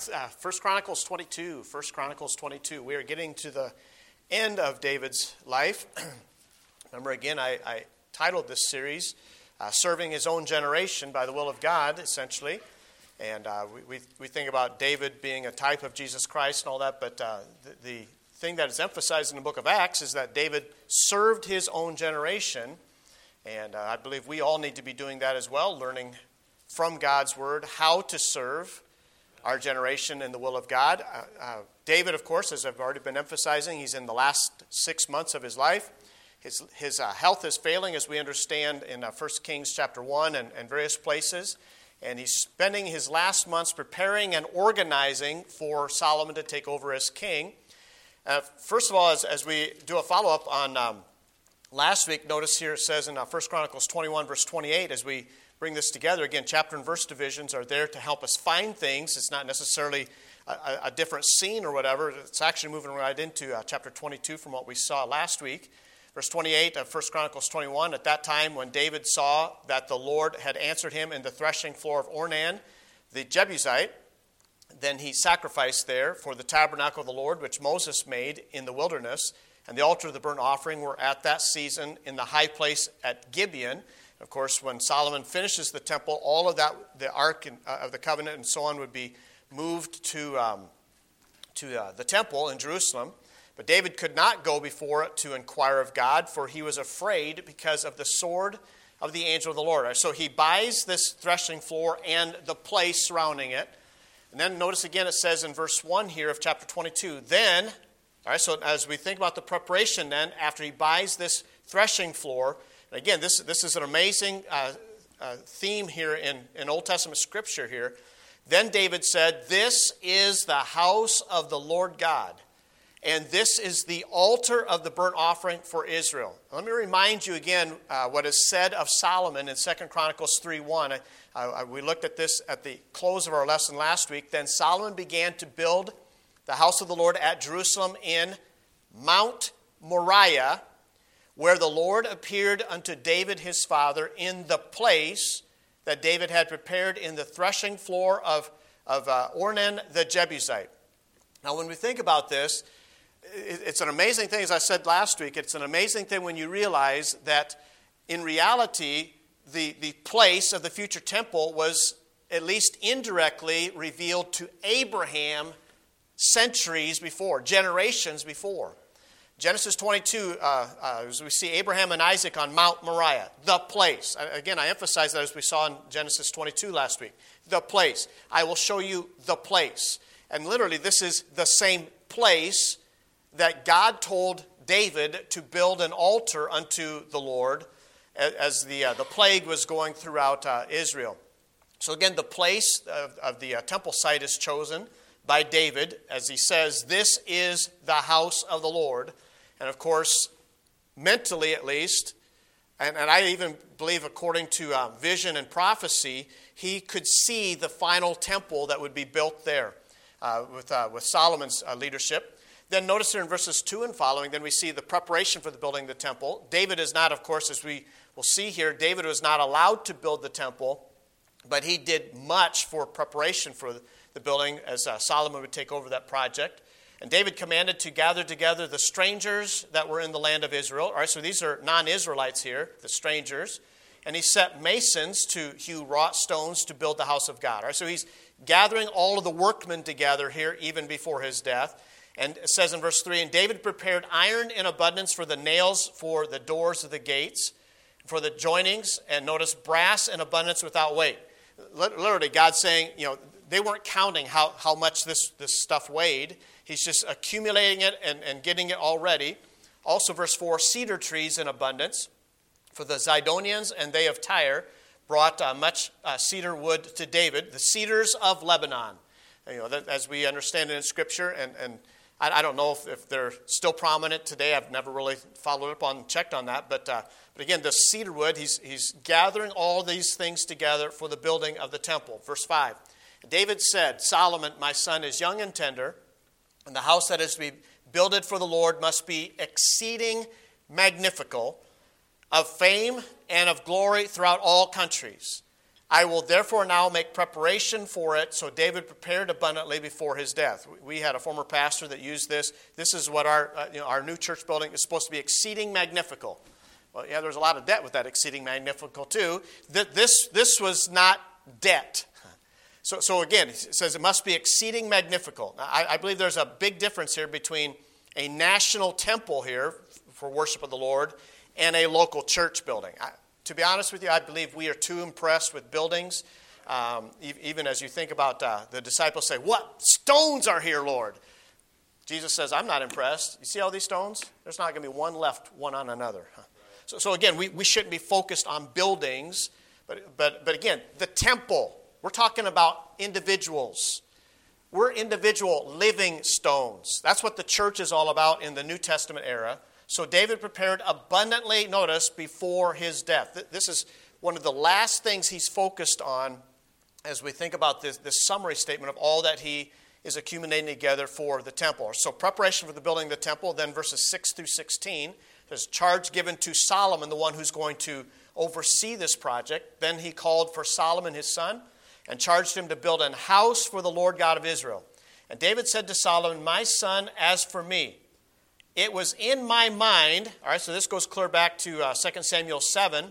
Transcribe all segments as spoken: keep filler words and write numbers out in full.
uh, First Chronicles twenty-two. First Chronicles twenty-two. We are getting to the end of David's life. Remember, again, I, I titled this series, uh, Serving His Own Generation by the Will of God, essentially. And uh, we, we we think about David being a type of Jesus Christ and all that, but uh, the, the thing that is emphasized in the book of Acts is that David served his own generation. And uh, I believe we all need to be doing that as well, learning from God's Word how to serve our generation in the will of God. Uh, uh, David, of course, as I've already been emphasizing, he's in the last six months of his life. His, his uh, health is failing, as we understand in uh, First Kings chapter one and, and various places. And he's spending his last months preparing and organizing for Solomon to take over as king. Uh, first of all, as, as we do a follow-up on um, last week, notice here it says in uh, First Chronicles twenty-one, verse twenty-eight, as we bring this together, again, chapter and verse divisions are there to help us find things. It's not necessarily a, a different scene or whatever. It's actually moving right into uh, chapter twenty-two from what we saw last week. Verse twenty-eight of First Chronicles twenty-one, at that time when David saw that the Lord had answered him in the threshing floor of Ornan, the Jebusite, then he sacrificed there for the tabernacle of the Lord, which Moses made in the wilderness, and the altar of the burnt offering were at that season in the high place at Gibeon. Of course, when Solomon finishes the temple, all of that, the Ark of the Covenant and so on, would be moved to, um, to uh, the temple in Jerusalem. But David could not go before it to inquire of God, for he was afraid because of the sword of the angel of the Lord. So he buys this threshing floor and the place surrounding it. And then notice again it says in verse one here of chapter twenty-two, then, all right, so as we think about the preparation then, after he buys this threshing floor, and again, this, this is an amazing uh, uh, theme here in, in Old Testament Scripture here. Then David said, this is the house of the Lord God, and this is the altar of the burnt offering for Israel. Let me remind you again uh, what is said of Solomon in Second Chronicles three one. I, I, we looked at this at the close of our lesson last week. Then Solomon began to build the house of the Lord at Jerusalem in Mount Moriah, where the Lord appeared unto David his father in the place that David had prepared in the threshing floor of, of uh, Ornan the Jebusite. Now, when we think about this, it's an amazing thing, as I said last week, it's an amazing thing when you realize that in reality, the, the place of the future temple was at least indirectly revealed to Abraham centuries before, generations before. Genesis twenty-two, uh, uh, as we see Abraham and Isaac on Mount Moriah, the place. Again, I emphasize that as we saw in Genesis twenty-two last week. The place. I will show you the place. And literally, this is the same place that God told David to build an altar unto the Lord as the uh, the plague was going throughout uh, Israel. So again, the place of, of the uh, temple site is chosen by David, as he says, this is the house of the Lord. And of course, mentally at least, and, and I even believe according to uh, vision and prophecy, he could see the final temple that would be built there uh, with, uh, with Solomon's uh, leadership. Then notice here in verses two and following, then we see the preparation for the building of the temple. David is not, of course, as we will see here, David was not allowed to build the temple, but he did much for preparation for the building as uh, Solomon would take over that project. And David commanded to gather together the strangers that were in the land of Israel. All right, so these are non-Israelites here, the strangers. And he set masons to hew wrought stones to build the house of God. All right, so he's gathering all of the workmen together here even before his death. And it says in verse three, and David prepared iron in abundance for the nails for the doors of the gates, for the joinings, and notice brass in abundance without weight. Literally, God's saying, you know, they weren't counting how, how much this, this stuff weighed. He's just accumulating it and, and getting it all ready. Also, verse four, cedar trees in abundance. For the Zidonians and they of Tyre brought uh, much uh, cedar wood to David, the cedars of Lebanon. You know, that, as we understand it in Scripture, and, and I, I don't know if, if they're still prominent today. I've never really followed up on, checked on that. But uh, but again, the cedar wood, he's, he's gathering all these things together for the building of the temple. Verse five, David said, Solomon, my son, is young and tender, and the house that is to be builded for the Lord must be exceeding magnifical, of fame and of glory throughout all countries. I will therefore now make preparation for it. So David prepared abundantly before his death. We had a former pastor that used this. This is what our uh, you know, our new church building is supposed to be, exceeding magnifical. Well, yeah, there's a lot of debt with that exceeding magnifical too. This, this was not debt. So, so again, it says it must be exceeding magnifical. Now, I, I believe there's a big difference here between a national temple here for worship of the Lord and a local church building. I, to be honest with you, I believe we are too impressed with buildings. Um, even as you think about uh, the disciples say, "What stones are here, Lord?" Jesus says, "I'm not impressed. You see all these stones? There's not going to be one left, one on another." Huh? So, so again, we, we shouldn't be focused on buildings, but, but, but again, the temple, we're talking about individuals. We're individual living stones. That's what the church is all about in the New Testament era. So David prepared abundantly, notice, before his death. This is one of the last things he's focused on as we think about this, this summary statement of all that he is accumulating together for the temple. So preparation for the building of the temple, then verses six through sixteen. There's a charge given to Solomon, the one who's going to oversee this project. Then he called for Solomon, his son, and charged him to build an house for the Lord God of Israel. And David said to Solomon, "My son, as for me, it was in my mind." All right, so this goes clear back to uh, Second Samuel seven,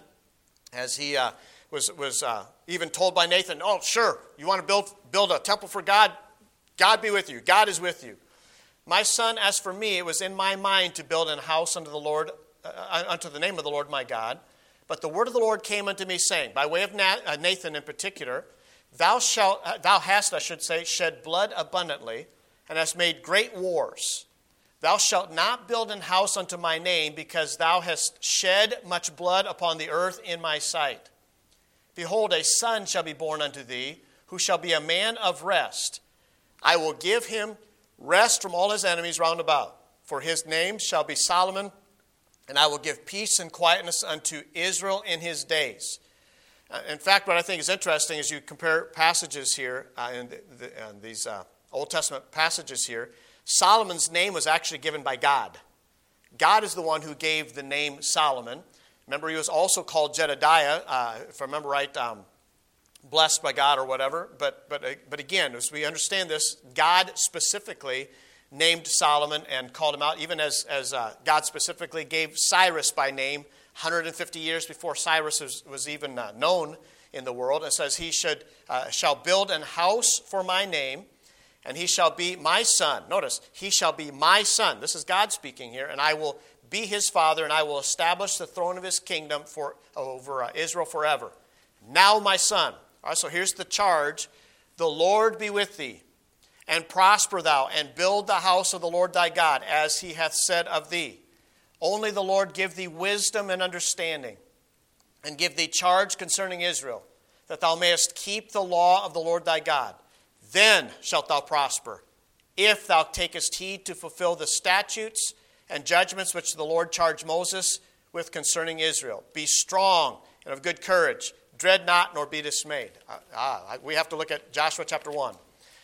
as he uh, was, was uh, even told by Nathan, "Oh, sure, you want to build, build a temple for God? God be with you. God is with you. My son, as for me, it was in my mind to build an house unto the Lord, uh, unto the name of the Lord my God. But the word of the Lord came unto me, saying," by way of Nathan in particular, "Thou shalt, uh, thou hast, I should say, shed blood abundantly, and hast made great wars. Thou shalt not build an house unto my name, because thou hast shed much blood upon the earth in my sight. Behold, a son shall be born unto thee, who shall be a man of rest. I will give him rest from all his enemies round about. For his name shall be Solomon, and I will give peace and quietness unto Israel in his days." Uh, in fact, what I think is interesting is you compare passages here, uh, in, the, the, in these uh, Old Testament passages here, Solomon's name was actually given by God. God is the one who gave the name Solomon. Remember, he was also called Jedediah, uh, if I remember right, um, blessed by God or whatever. But, but, but again, as we understand this, God specifically named Solomon and called him out, even as, as uh, God specifically gave Cyrus by name one hundred fifty years before Cyrus was, was even uh, known in the world. It says, "He should uh, shall build an house for my name, and he shall be my son." Notice, "he shall be my son." This is God speaking here. "And I will be his father, and I will establish the throne of his kingdom for over uh, Israel forever. Now, my son." All right, so here's the charge. "The Lord be with thee, and prosper thou, and build the house of the Lord thy God, as he hath said of thee. Only the Lord give thee wisdom and understanding, and give thee charge concerning Israel, that thou mayest keep the law of the Lord thy God. Then shalt thou prosper, if thou takest heed to fulfill the statutes and judgments which the Lord charged Moses with concerning Israel. Be strong and of good courage. Dread not, nor be dismayed." Ah, we have to look at Joshua chapter one.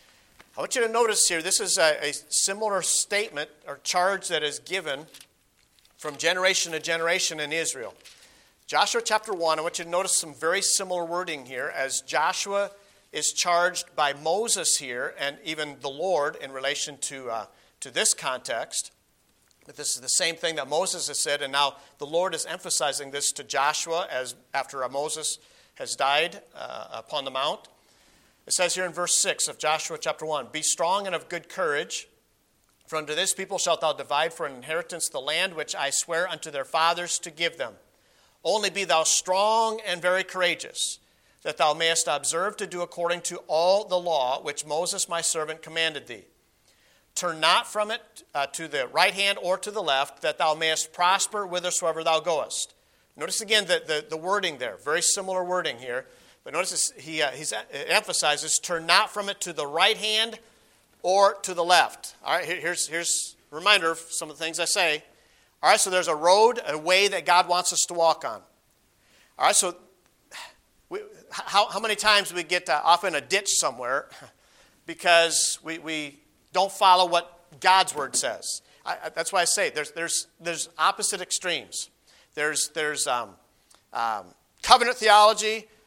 I want you to notice here, this is a, a similar statement or charge that is given from generation to generation in Israel. Joshua chapter one, I want you to notice some very similar wording here, as Joshua is charged by Moses here, and even the Lord in relation to, uh, to this context. But this is the same thing that Moses has said, and now the Lord is emphasizing this to Joshua as after uh, Moses has died uh, upon the mount. It says here in verse six of Joshua chapter one, "Be strong and of good courage, for unto this people shalt thou divide for an inheritance the land which I swear unto their fathers to give them. Only be thou strong and very courageous, that thou mayest observe to do according to all the law which Moses my servant commanded thee. Turn not from it uh, to the right hand or to the left, that thou mayest prosper whithersoever thou goest." Notice again the, the, the wording there, very similar wording here. But notice this, he uh, he's, uh, emphasizes, turn not from it to the right hand or to the left. All right, here, here's, here's a reminder of some of the things I say. All right, so there's a road, a way that God wants us to walk on. All right, so we, how, how many times do we get uh, off in a ditch somewhere because we, we don't follow what God's word says? I, I, that's why I say there's, there's, there's opposite extremes. There's, there's um, um, covenant theology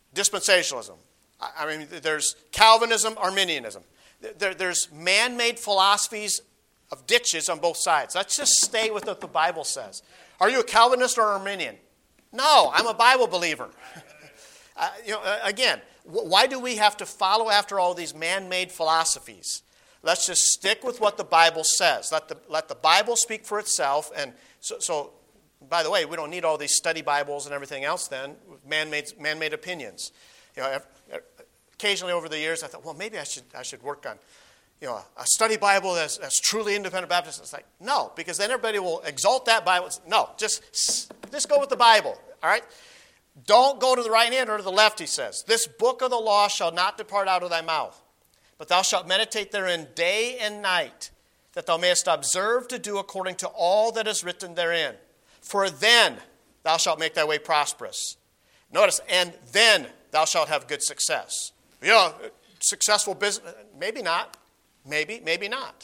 dispensationalism. I, I mean, there's Calvinism, Arminianism. There, there's man-made philosophies of ditches on both sides. Let's just stay with what the Bible says. Are you a Calvinist or Arminian? No, I'm a Bible believer. uh, you know, uh, again, w- why do we have to follow after all these man-made philosophies? Let's just stick with what the Bible says. Let the let the Bible speak for itself. And so, so, by the way, we don't need all these study Bibles and everything else then, man-made man-made opinions. You know, occasionally over the years, I thought, well, maybe I should I should work on, you know, a study Bible that's, that's truly independent Baptist. It's like, no, because then everybody will exalt that Bible. No, just, just go with the Bible, all right? Don't go to the right hand or to the left, he says. This book of the law shall not depart out of thy mouth, but thou shalt meditate therein day and night, that thou mayest observe to do according to all that is written therein. For then thou shalt make thy way prosperous. Notice, and then thou shalt have good success. You know, successful business, maybe not. Maybe, maybe not.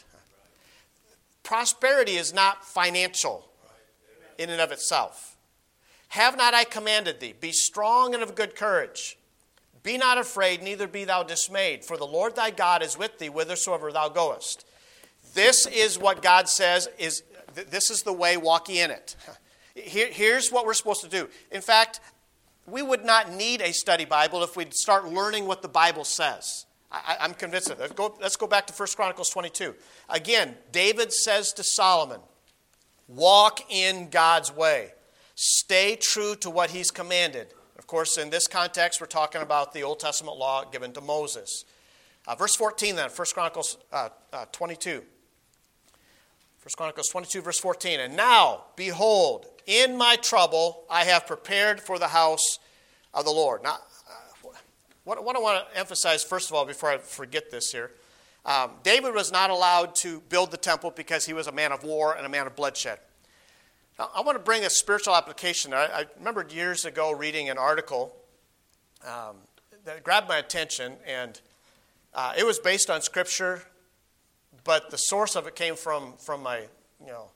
Prosperity is not financial in and of itself. Have not I commanded thee? Be strong and of good courage. Be not afraid, neither be thou dismayed, for the Lord thy God is with thee whithersoever thou goest. This is what God says is, this is the way, walk ye in it. Here, here's what we're supposed to do. In fact, we would not need a study Bible if we'd start learning what the Bible says. I, I'm convinced of it. Let's go, let's go back to First Chronicles twenty-two. Again, David says to Solomon, walk in God's way. Stay true to what he's commanded. Of course, in this context, we're talking about the Old Testament law given to Moses. Uh, verse fourteen then, First Chronicles uh, uh, twenty-two. First Chronicles twenty-two, verse fourteen. And now, behold, in my trouble I have prepared for the house of the Lord. Now, uh, what, what I want to emphasize, first of all, before I forget this here, um, David was not allowed to build the temple because he was a man of war and a man of bloodshed. Now, I want to bring a spiritual application. I, I remembered years ago reading an article um, that grabbed my attention, and uh, it was based on Scripture, but the source of it came from, from my, you know,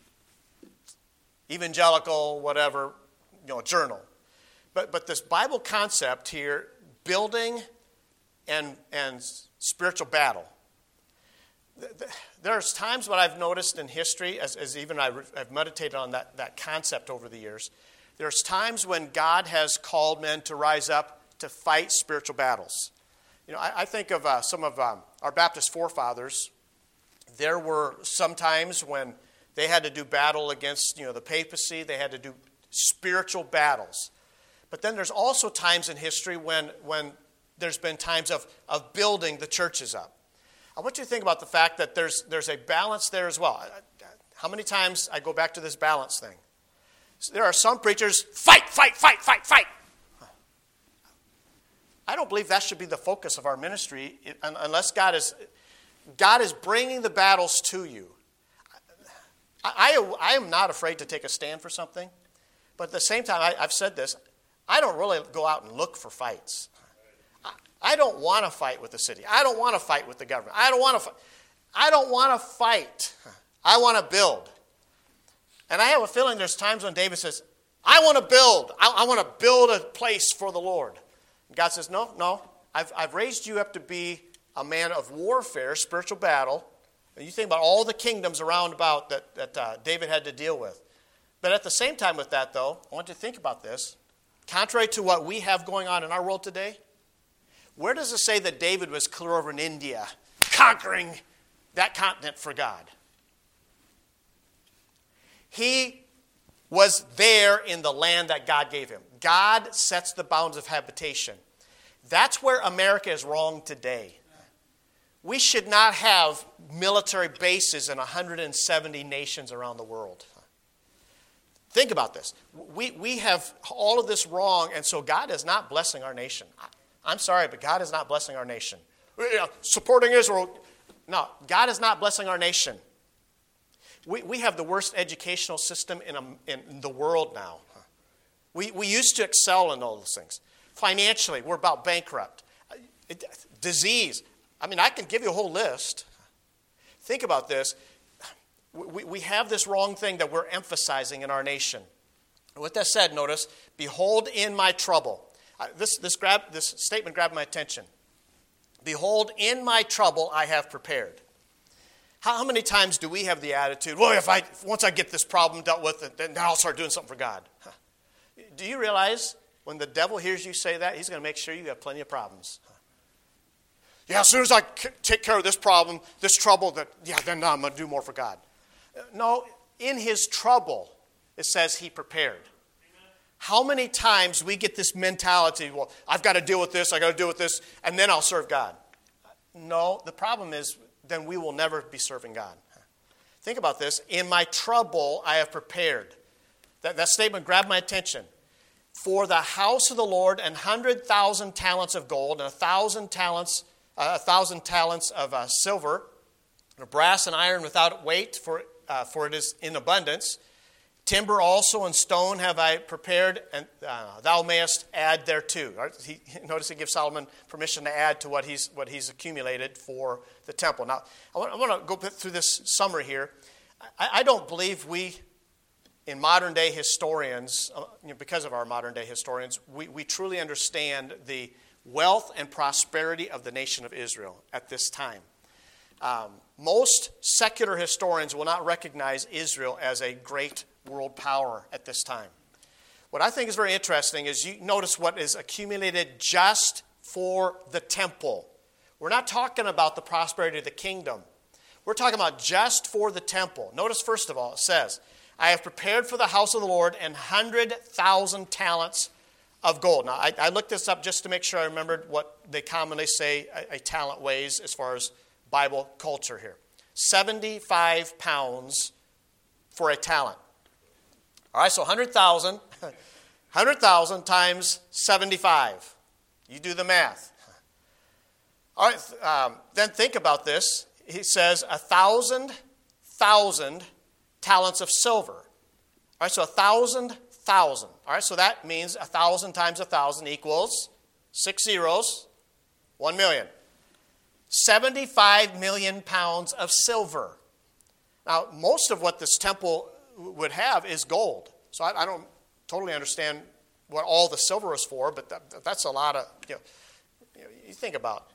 evangelical, whatever, you know, journal. But but this Bible concept here, building and and spiritual battle. There's times what I've noticed in history, as, as even I've, I've meditated on that, that concept over the years, there's times when God has called men to rise up to fight spiritual battles. You know, I, I think of uh, some of um, our Baptist forefathers. There were some times when they had to do battle against, you know, the papacy. They had to do spiritual battles. But then there's also times in history when, when there's been times of, of building the churches up. I want you to think about the fact that there's there's a balance there as well. How many times I go back to this balance thing? So there are some preachers, fight, fight, fight, fight, fight. I don't believe that should be the focus of our ministry unless God is God is bringing the battles to you. I, I, I am not afraid to take a stand for something, but at the same time, I, I've said this, I don't really go out and look for fights. I don't want to fight with the city. I don't want to fight with the government. I don't want to fight. I don't want to fight. I want to build. And I have a feeling there's times when David says, I want to build. I, I want to build a place for the Lord. And God says, no, no. I've, I've raised you up to be a man of warfare, spiritual battle. And you think about all the kingdoms around about that, that uh, David had to deal with. But at the same time with that, though, I want you to think about this. Contrary to what we have going on in our world today, where does it say that David was clear over in India, conquering that continent for God? He was there in the land that God gave him. God sets the bounds of habitation. That's where America is wrong today. We should not have military bases in one hundred seventy nations around the world. Think about this. We, we have all of this wrong, and so God is not blessing our nation. I'm sorry, but God is not blessing our nation. Supporting Israel. No, God is not blessing our nation. We, we have the worst educational system in, a, in the world now. We, we used to excel in all those things. Financially, we're about bankrupt. Disease. I mean, I can give you a whole list. Think about this. We, we have this wrong thing that we're emphasizing in our nation. With that said, notice, behold in my trouble. Uh, this, this, grab, this statement grabbed my attention. Behold, in my trouble I have prepared. How, how many times do we have the attitude, well, if I once I get this problem dealt with, then I'll start doing something for God? Huh. Do you realize when the devil hears you say that, he's going to make sure you have plenty of problems? Huh. Yeah, as soon as I c- take care of this problem, this trouble, that yeah, then I'm going to do more for God. No, in his trouble, it says he prepared. How many times we get this mentality, well, I've got to deal with this, I've got to deal with this, and then I'll serve God. No, the problem is then we will never be serving God. Think about this. In my trouble, I have prepared. That, that statement grabbed my attention. For the house of the Lord, an hundred thousand talents of gold, and a thousand talents, uh, a thousand talents of uh, silver, and brass and iron without weight, for uh, for it is in abundance. Timber also and stone have I prepared, and uh, thou mayest add thereto. He, notice he gives Solomon permission to add to what he's what he's accumulated for the temple. Now, I want, I want to go through this summary here. I, I don't believe we, in modern day historians, uh, you know, because of our modern day historians, we, we truly understand the wealth and prosperity of the nation of Israel at this time. Um, most secular historians will not recognize Israel as a great world power at this time. What I think is very interesting is you notice what is accumulated just for the temple. We're not talking about the prosperity of the kingdom. We're talking about just for the temple. Notice first of all, it says, I have prepared for the house of the Lord an hundred thousand talents of gold. Now, I, I looked this up just to make sure I remembered what they commonly say a, a talent weighs as far as Bible culture here. seventy-five pounds for a talent. All right, so one hundred thousand. one hundred thousand times seventy-five. You do the math. All right, um, then think about this. He says a thousand, thousand talents of silver. All right, so a thousand, thousand. All right, so that means a thousand times a thousand equals six zeros, one million. seventy-five million pounds of silver. Now, most of what this temple would have is gold. So I, I don't totally understand what all the silver is for, but that, that's a lot of, you know, you, know, you think about.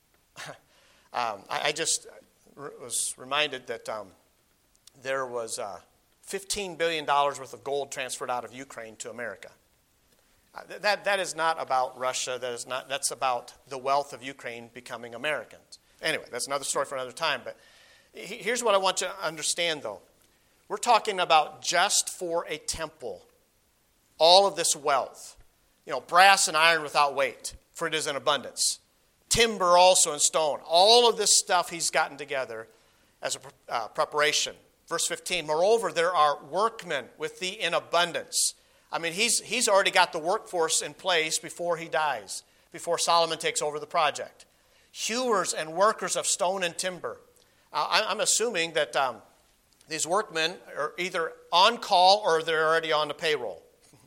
um, I, I just was reminded that um, there was uh, fifteen billion dollars worth of gold transferred out of Ukraine to America. Uh, that, that is not about Russia. That is not, that's about the wealth of Ukraine becoming Americans. Anyway, that's another story for another time. But here's what I want you to understand, though. We're talking about just for a temple, all of this wealth. You know, brass and iron without weight, for it is in abundance. Timber also and stone. All of this stuff he's gotten together as a uh, preparation. Verse fifteen, moreover, there are workmen with thee in abundance. I mean, he's, he's already got the workforce in place before he dies, before Solomon takes over the project. Hewers and workers of stone and timber. Uh, I'm assuming that um, these workmen are either on call or they're already on the payroll.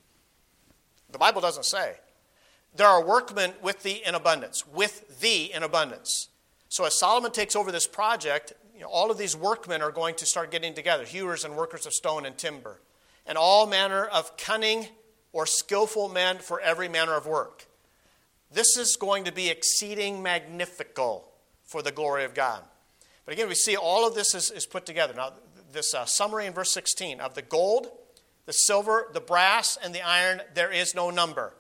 The Bible doesn't say. There are workmen with thee in abundance, with thee in abundance. So as Solomon takes over this project, you know, all of these workmen are going to start getting together, hewers and workers of stone and timber, and all manner of cunning or skillful men for every manner of work. This is going to be exceeding magnifical for the glory of God. But again, we see all of this is, is put together. Now, this uh, summary in verse sixteen of the gold, the silver, the brass, and the iron, there is no number.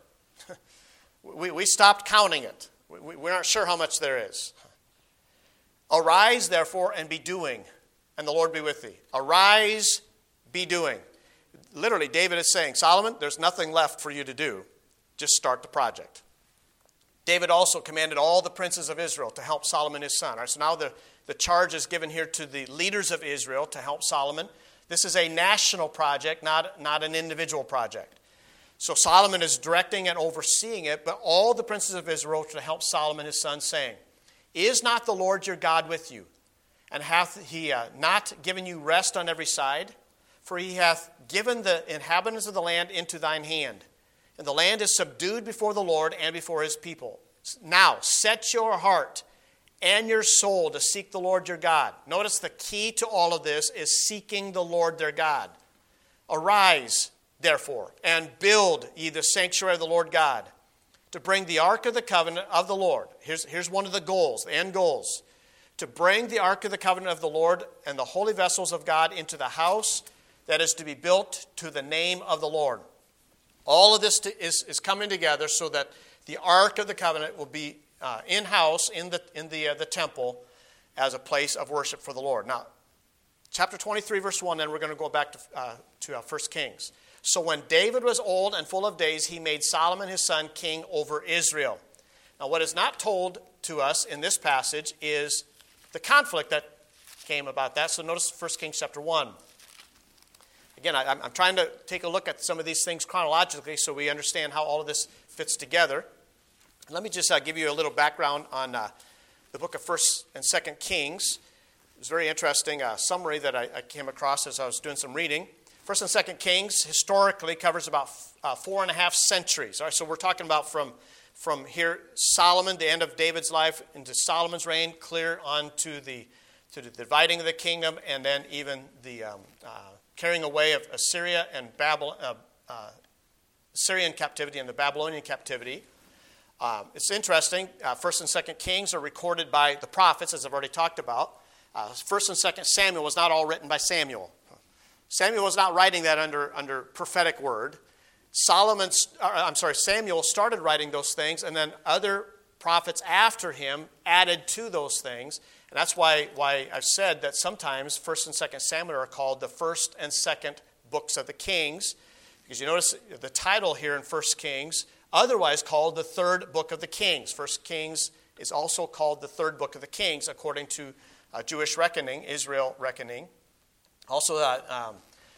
we, we stopped counting it. We, we're not sure how much there is. Arise, therefore, and be doing, and the Lord be with thee. Arise, be doing. Literally, David is saying, Solomon, there's nothing left for you to do. Just start the project. David also commanded all the princes of Israel to help Solomon his son. All right, so now the, the charge is given here to the leaders of Israel to help Solomon. This is a national project, not, not an individual project. So Solomon is directing and overseeing it, but all the princes of Israel to help Solomon his son, saying, is not the Lord your God with you? And hath he uh, not given you rest on every side? For he hath given the inhabitants of the land into thine hand. And the land is subdued before the Lord and before his people. Now set your heart and your soul to seek the Lord your God. Notice the key to all of this is seeking the Lord their God. Arise, therefore, and build ye the sanctuary of the Lord God, to bring the Ark of the Covenant of the Lord. Here's, here's one of the goals, the end goals. To bring the Ark of the Covenant of the Lord and the holy vessels of God into the house that is to be built to the name of the Lord. All of this to, is, is coming together so that the Ark of the Covenant will be uh, in-house in the, in the, uh, the temple as a place of worship for the Lord. Now, chapter twenty-three, verse one, then we're going to go back to, uh, to uh, First Kings. So when David was old and full of days, he made Solomon his son king over Israel. Now, what is not told to us in this passage is the conflict that came about that. So notice First Kings chapter one. Again, I, I'm trying to take a look at some of these things chronologically so we understand how all of this fits together. Let me just uh, give you a little background on uh, the book of First and Second Kings. It was a very interesting uh, summary that I, I came across as I was doing some reading. First and Second Kings historically covers about uh, four and a half centuries. All right, so we're talking about from, from here, Solomon, the end of David's life, into Solomon's reign, clear on to the, to the dividing of the kingdom, and then even the um, uh, carrying away of Assyria and Babylon, uh, uh, Syrian captivity and the Babylonian captivity. Um, it's interesting. Uh, First and Second Kings are recorded by the prophets, as I've already talked about. Uh, First and Second Samuel was not all written by Samuel. Samuel was not writing that under, under prophetic word. Solomon's, uh, I'm sorry, Samuel started writing those things, and then other prophets after him added to those things. And that's why, why I've said that sometimes First and Second Samuel are called the first and second books of the Kings. Because you notice the title here in First Kings, otherwise called the third book of the Kings. First Kings is also called the third book of the Kings, according to uh, Jewish reckoning, Israel reckoning. Also, uh, um,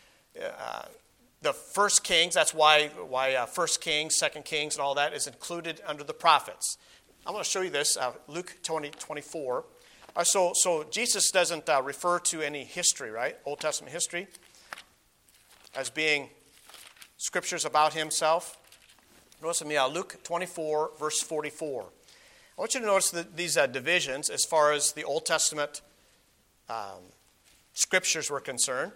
uh, the First Kings, that's why, why uh, First Kings, Second Kings, and all that is included under the prophets. I'm going to show you this, uh, Luke twenty, twenty-four. Uh, so, so Jesus doesn't uh, refer to any history, right? Old Testament history as being scriptures about himself. Notice with me, uh, Luke twenty-four, verse forty-four. I want you to notice the, these uh, divisions as far as the Old Testament um, scriptures were concerned.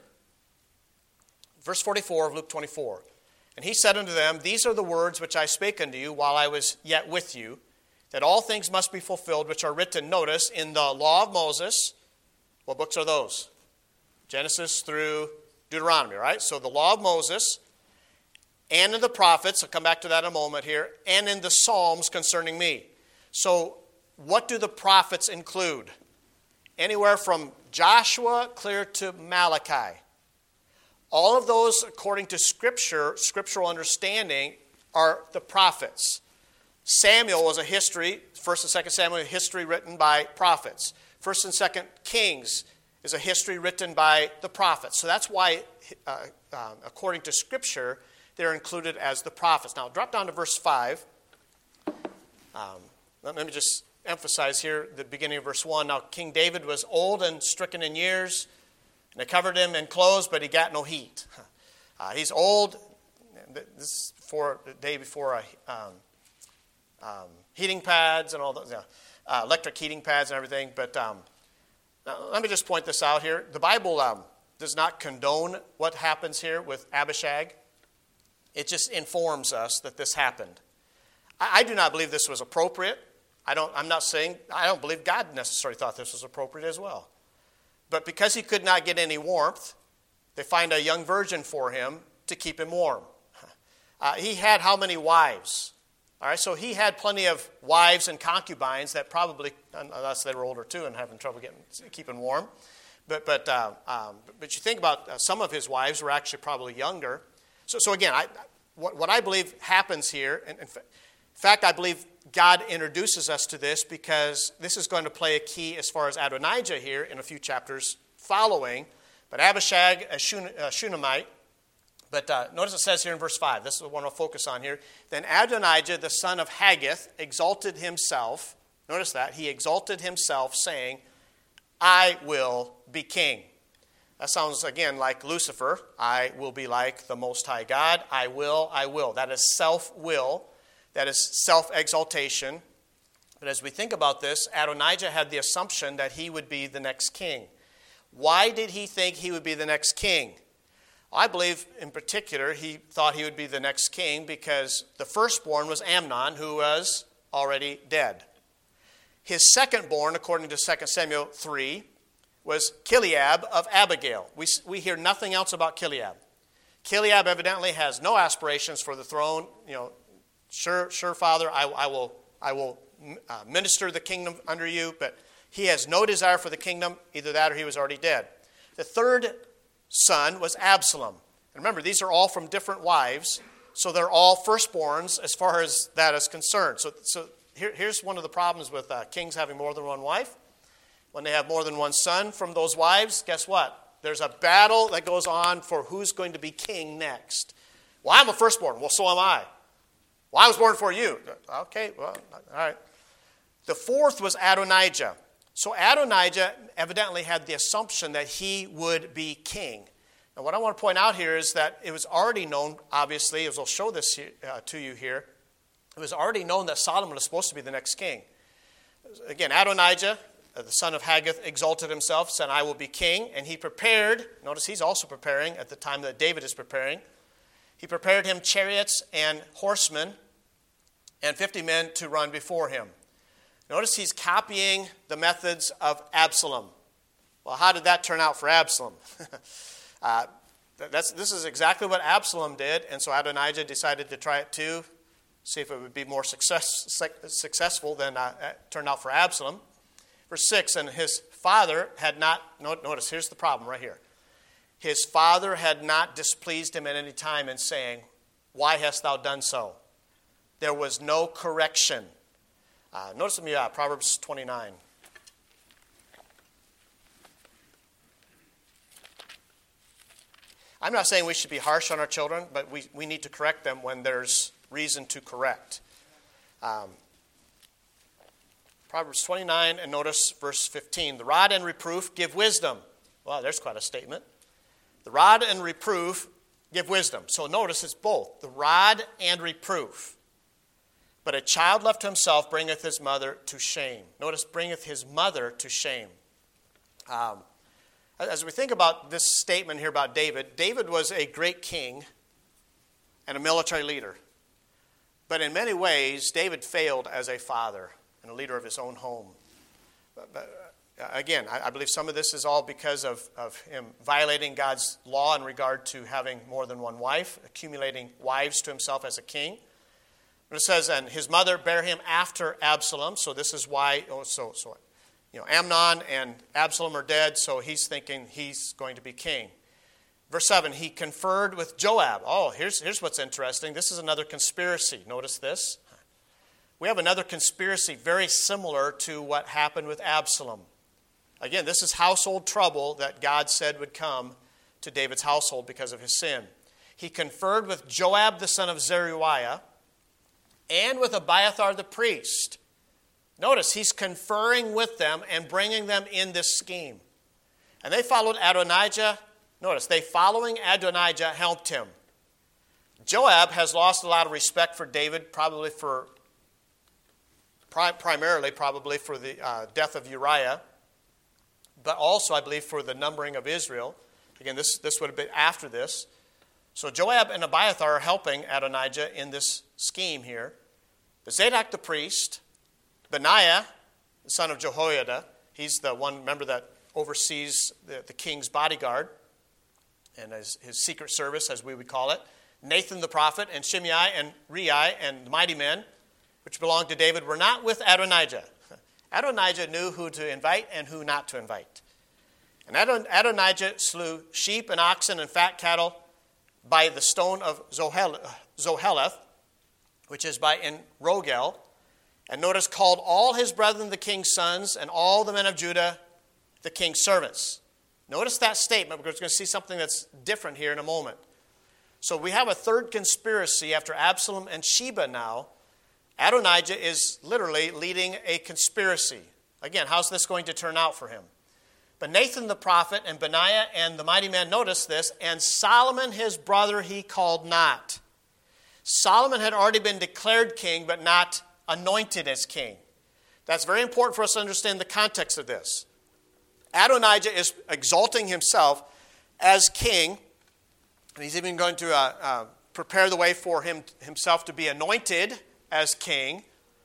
Verse forty-four of Luke twenty-four. And he said unto them, These are the words which I spake unto you while I was yet with you, that all things must be fulfilled which are written, notice, in the law of Moses. What books are those? Genesis through Deuteronomy, right? So the law of Moses, and in the prophets, I'll come back to that in a moment here, and in the Psalms concerning me. So what do the prophets include? Anywhere from Joshua clear to Malachi. All of those, according to Scripture, scriptural understanding, are the prophets. Samuel was a history, First and Second Samuel, a history written by prophets. First and Second Kings is a history written by the prophets. So that's why, uh, uh, according to Scripture, they're included as the prophets. Now, drop down to verse five. Um, let me just emphasize here the beginning of verse one. Now, King David was old and stricken in years, and they covered him in clothes, but he got no heat. Uh, he's old. This is for the day before a, um, um, heating pads and all those, yeah, uh, electric heating pads and everything. But um, now, let me just point this out here. The Bible um, does not condone what happens here with Abishag. It just informs us that this happened. I, I do not believe this was appropriate. I don't, I'm not saying, I don't believe God necessarily thought this was appropriate as well. But because he could not get any warmth, they find a young virgin for him to keep him warm. Uh, he had how many wives? All right, so he had plenty of wives and concubines that probably, unless they were older too and having trouble getting keeping warm. But but uh, um, but you think about uh, some of his wives were actually probably younger. So so again, I, what what I believe happens here, and in fact, I believe God introduces us to this because this is going to play a key as far as Adonijah here in a few chapters following. But Abishag, a Shun- uh, Shunammite. But uh, notice it says here in verse five, this is what I want to focus on here. Then Adonijah, the son of Haggith, exalted himself. Notice that. He exalted himself, saying, I will be king. That sounds, again, like Lucifer. I will be like the Most High God. I will, I will. That is self-will. That is self-exaltation. But as we think about this, Adonijah had the assumption that he would be the next king. Why did he think he would be the next king? I believe in particular he thought he would be the next king because the firstborn was Amnon, who was already dead. His secondborn, according to Second Samuel three, was Chileab of Abigail. We, we hear nothing else about Chileab. Chileab evidently has no aspirations for the throne. You know, sure, sure, Father, I, I will, I will uh, minister the kingdom under you, but he has no desire for the kingdom. Either that or he was already dead. The third son was Absalom. And remember, these are all from different wives, so they're all firstborns as far as that is concerned. So, so here, here's one of the problems with uh, kings having more than one wife. When they have more than one son from those wives, guess what? There's a battle that goes on for who's going to be king next. Well, I'm a firstborn. Well, so am I. Well, I was born for you. Okay, well, all right. The fourth was Adonijah. So Adonijah evidently had the assumption that he would be king. Now, what I want to point out here is that it was already known, obviously, as I'll show this here, uh, to you here, it was already known that Solomon was supposed to be the next king. Again, Adonijah, uh, the son of Haggith, exalted himself, said, I will be king. And he prepared, notice he's also preparing at the time that David is preparing. He prepared him chariots and horsemen and fifty men to run before him. Notice he's copying the methods of Absalom. Well, how did that turn out for Absalom? uh, that's, this is exactly what Absalom did, and so Adonijah decided to try it too, see if it would be more success, successful than uh, it turned out for Absalom. Verse six, and his father had not, notice, here's the problem right here. His father had not displeased him at any time in saying, why hast thou done so? There was no correction. Uh, notice me, uh, Proverbs twenty-nine. I'm not saying we should be harsh on our children, but we, we need to correct them when there's reason to correct. Um, Proverbs twenty-nine, and notice verse fifteen. The rod and reproof give wisdom. Well, there's quite a statement. The rod and reproof give wisdom. So notice it's both, the rod and reproof. But a child left to himself bringeth his mother to shame. Notice, bringeth his mother to shame. Um, as we think about this statement here about David, David was a great king and a military leader. But in many ways, David failed as a father and a leader of his own home. But, but, uh, again, I, I believe some of this is all because of, of him violating God's law in regard to having more than one wife, accumulating wives to himself as a king. It says, and his mother bare him after Absalom. So this is why, oh, so, so, you know, Amnon and Absalom are dead, so he's thinking he's going to be king. Verse seven, he conferred with Joab. Oh, here's, here's what's interesting. This is another conspiracy. Notice this. We have another conspiracy very similar to what happened with Absalom. Again, this is household trouble that God said would come to David's household because of his sin. He conferred with Joab, the son of Zeruiah, and with Abiathar the priest. Notice, he's conferring with them and bringing them in this scheme. And they followed Adonijah. Notice, they following Adonijah helped him. Joab has lost a lot of respect for David, probably for, primarily probably for the uh, death of Uriah, but also, I believe, for the numbering of Israel. Again, this, this would have been after this. So Joab and Abiathar are helping Adonijah in this scheme here. But Zadok the priest, Benaiah, the son of Jehoiada, he's the one member that oversees the, the king's bodyguard and his, his secret service, as we would call it. Nathan the prophet and Shimei and Rei and the mighty men, which belonged to David, were not with Adonijah. Adonijah knew who to invite and who not to invite. And Adon- Adonijah slew sheep and oxen and fat cattle by the stone of Zohel- Zoheleth, which is by En Rogel, and notice called all his brethren the king's sons and all the men of Judah the king's servants. Notice that statement, because we're going to see something that's different here in a moment. So we have a third conspiracy after Absalom and Sheba now. Adonijah is literally leading a conspiracy. Again, how's this going to turn out for him? But Nathan the prophet and Benaiah and the mighty man, notice this, and Solomon his brother he called not. Solomon had already been declared king, but not anointed as king. That's very important for us to understand the context of this. Adonijah is exalting himself as king, And he's even going to uh, uh, prepare the way for him himself to be anointed as king.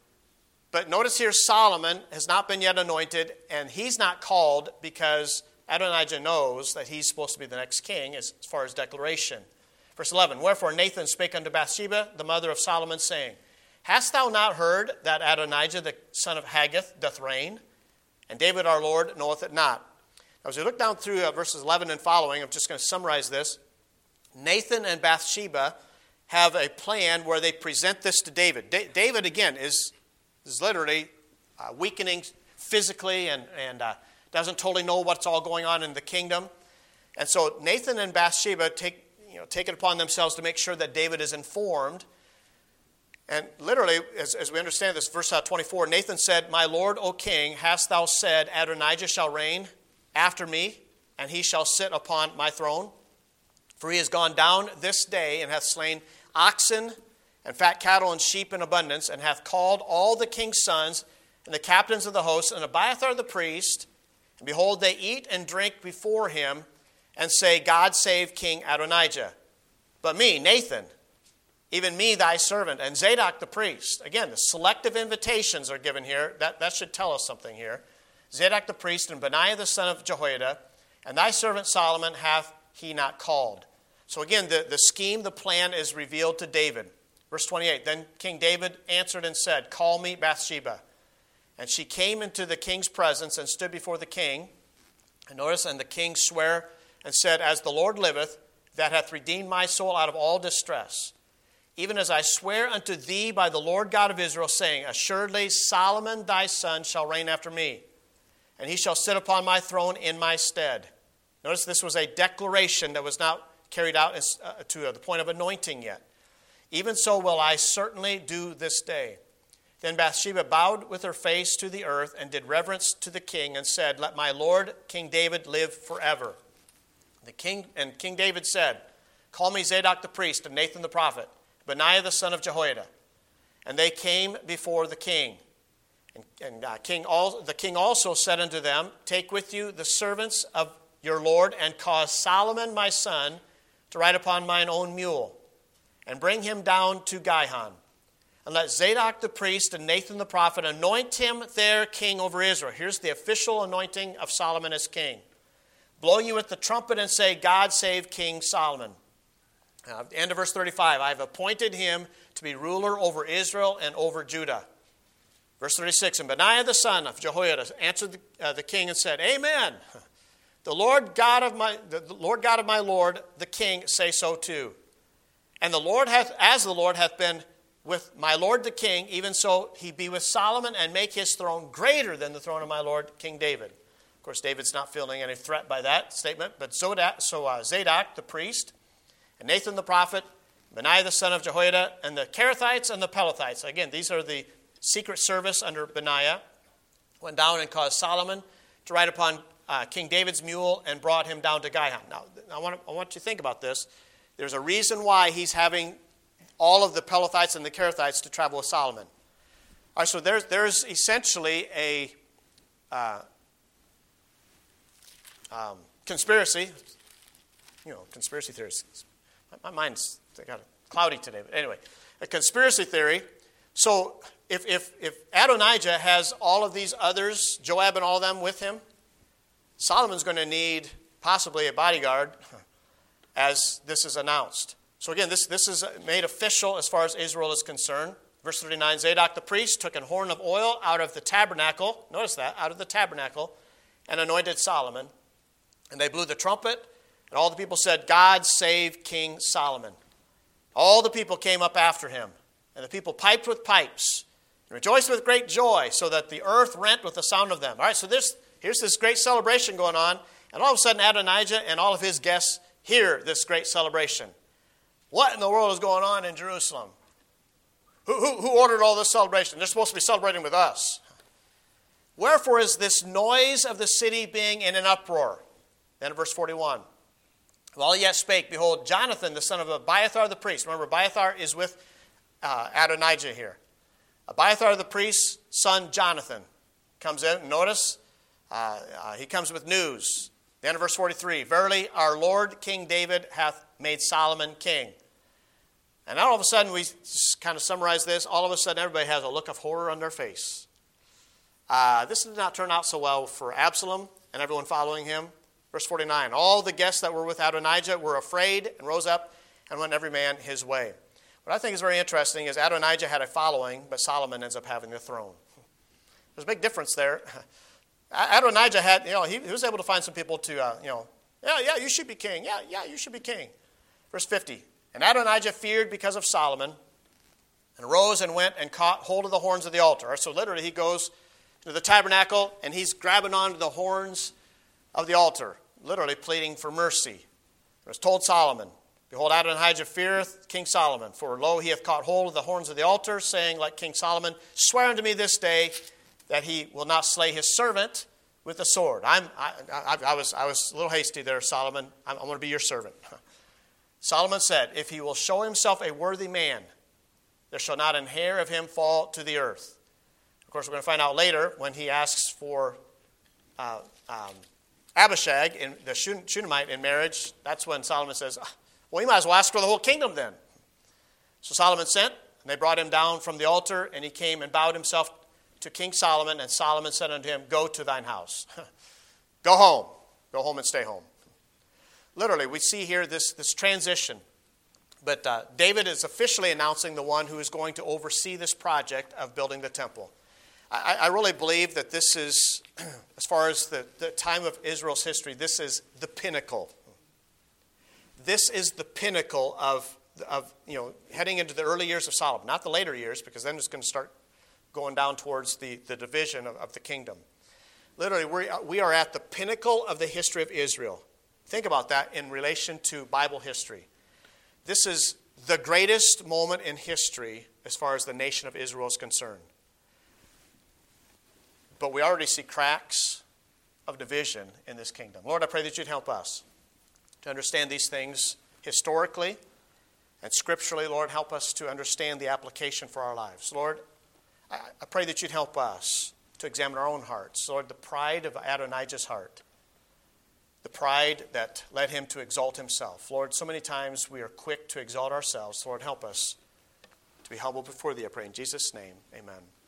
But notice here, Solomon has not been yet anointed, and he's not called because Adonijah knows that he's supposed to be the next king as, as far as declaration. Verse eleven, wherefore Nathan spake unto Bathsheba, the mother of Solomon, saying, hast thou not heard that Adonijah, the son of Haggith, doth reign? And David our Lord knoweth it not. Now, as we look down through uh, verses eleven and following, I'm just going to summarize this. Nathan and Bathsheba have a plan where they present this to David. Da- David, again, is, is literally uh, weakening physically and, and uh, doesn't totally know what's all going on in the kingdom. And so Nathan and Bathsheba take, you know, take it upon themselves to make sure that David is informed. And literally, as, as we understand this, verse twenty-four, Nathan said, my Lord, O king, hast thou said, Adonijah shall reign after me, and he shall sit upon my throne? For he has gone down this day, and hath slain oxen and fat cattle and sheep in abundance, and hath called all the king's sons and the captains of the host, and Abiathar the priest, and behold, they eat and drink before him, and say, God save King Adonijah. But me, Nathan, even me, thy servant, and Zadok the priest. Again, the selective invitations are given here. That, that should tell us something here. Zadok the priest and Benaiah the son of Jehoiada, and thy servant Solomon hath he not called. So again, the, the scheme, the plan is revealed to David. Verse twenty-eight, then King David answered and said, call me Bathsheba. And she came into the king's presence and stood before the king. And notice, and the king sware and said, as the Lord liveth, that hath redeemed my soul out of all distress, even as I swear unto thee by the Lord God of Israel, saying, assuredly Solomon thy son shall reign after me, and he shall sit upon my throne in my stead. Notice this was a declaration that was not carried out as, uh, to uh, the point of anointing yet. Even so will I certainly do this day. Then Bathsheba bowed with her face to the earth and did reverence to the king and said, let my lord King David live forever. The king and King David said, call me Zadok the priest and Nathan the prophet, Benaiah the son of Jehoiada. And they came before the king. And, and uh, king all, the king also said unto them, take with you the servants of your lord, and cause Solomon my son to ride upon mine own mule, and bring him down to Gihon. And let Zadok the priest and Nathan the prophet anoint him their king over Israel. Here's the official anointing of Solomon as king. Blow you with the trumpet and say, God save King Solomon. Now, at the end of verse thirty-five, I have appointed him to be ruler over Israel and over Judah. Verse thirty-six, and Benaiah the son of Jehoiada answered the, uh, the king and said, amen. The Lord God of my the Lord God of my Lord, the king, say so too. And the Lord hath, as the Lord hath been with my Lord the king, even so he be with Solomon, and make his throne greater than the throne of my Lord King David. Of course, David's not feeling any threat by that statement, but so uh, Zadok the priest, and Nathan the prophet, Benaiah the son of Jehoiada, and the Kerethites and the Pelethites. Again, these are the secret service under Benaiah, went down and caused Solomon to ride upon uh, King David's mule and brought him down to Gihon. Now, I want, I want you to think about this. There's a reason why he's having all of the Pelethites and the Kerethites to travel with Solomon. All right, so there's, there's essentially a uh, um, conspiracy. You know, conspiracy theories. My, my mind's got cloudy today. But anyway, a conspiracy theory. So if, if, if Adonijah has all of these others, Joab and all of them with him, Solomon's going to need possibly a bodyguard as this is announced. So again, this, this is made official as far as Israel is concerned. Verse thirty-nine, Zadok the priest took an horn of oil out of the tabernacle, notice that, out of the tabernacle, and anointed Solomon. And they blew the trumpet, and all the people said, God save King Solomon. All the people came up after him, and the people piped with pipes, and rejoiced with great joy, so that the earth rent with the sound of them. All right, so this, here's this great celebration going on, and all of a sudden Adonijah and all of his guests hear this great celebration. What in the world is going on in Jerusalem? Who, who, who ordered all this celebration? They're supposed to be celebrating with us. Wherefore is this noise of the city being in an uproar? Then in verse forty-one. While he yet spake, behold, Jonathan, the son of Abiathar the priest. Remember, Abiathar is with uh, Adonijah here. Abiathar the priest's son, Jonathan, comes in. Notice, uh, uh, he comes with news. The end of verse forty-three, verily our Lord King David hath made Solomon king. And now all of a sudden, we kind of summarize this, all of a sudden everybody has a look of horror on their face. Uh, this did not turn out so well for Absalom and everyone following him. Verse forty-nine, all the guests that were with Adonijah were afraid and rose up and went every man his way. What I think is very interesting is Adonijah had a following, but Solomon ends up having the throne. There's a big difference there. Adonijah had, you know, he, he was able to find some people to, uh, you know, yeah, yeah, you should be king. Yeah, yeah, you should be king. Verse fifty, and Adonijah feared because of Solomon and arose and went and caught hold of the horns of the altar. So literally he goes to the tabernacle and he's grabbing onto the horns of the altar, literally pleading for mercy. It was told Solomon, behold, Adonijah feareth King Solomon, for lo, he hath caught hold of the horns of the altar, saying like King Solomon, swear unto me this day that he will not slay his servant with the sword. I'm, I, I, I, was, I was a little hasty there, Solomon. I'm, I'm going to be your servant. Solomon said, if he will show himself a worthy man, there shall not an hair of him fall to the earth. Of course, we're going to find out later when he asks for uh, um, Abishag, in the Shunammite, in marriage. That's when Solomon says, well, you might as well ask for the whole kingdom then. So Solomon sent, and they brought him down from the altar, and he came and bowed himself to King Solomon, and Solomon said unto him, go to thine house. Go home. Go home and stay home. Literally, we see here this, this transition. But uh, David is officially announcing the one who is going to oversee this project of building the temple. I, I really believe that this is, as far as the, the time of Israel's history, this is the pinnacle. This is the pinnacle of, of you know, heading into the early years of Solomon. Not the later years, because then it's going to start going down towards the, the division of, of the kingdom. Literally, we are, we are at the pinnacle of the history of Israel. Think about that in relation to Bible history. This is the greatest moment in history as far as the nation of Israel is concerned. But we already see cracks of division in this kingdom. Lord, I pray that you'd help us to understand these things historically and scripturally. Lord, help us to understand the application for our lives. Lord, I pray that you'd help us to examine our own hearts. Lord, the pride of Adonijah's heart, the pride that led him to exalt himself. Lord, so many times we are quick to exalt ourselves. Lord, help us to be humble before thee, I pray in Jesus' name. Amen.